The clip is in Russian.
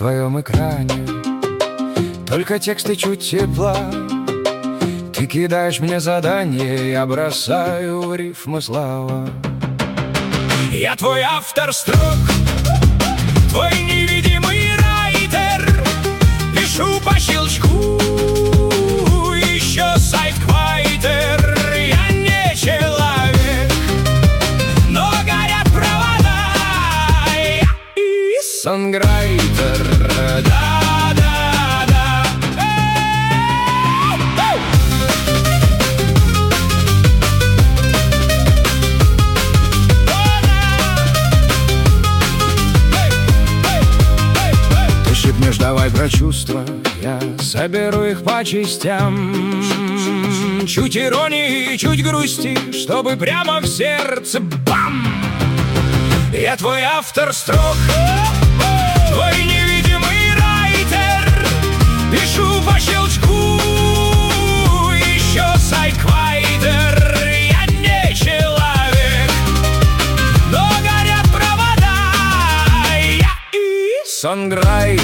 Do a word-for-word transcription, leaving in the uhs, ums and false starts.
твоем экране только текст и чуть тепла. Ты кидаешь мне задание, я бросаю рифмы слова. Я твой автор строк, твой невидимый райтер. Пишу по щелчку, еще сайт Квайтер. Я не человек, но горят провода. Я и сонграйтер, да, да, да. Ты шепнешь, давай про чувства, я соберу их по частям. Чуть иронии, чуть грусти, чтобы прямо в сердце бам! Я твой автор строк, твой невидимый райтер. Пишу по щелчку, еще сайт Квайтер. Я не человек, но горят провода. Я и сонграйтер.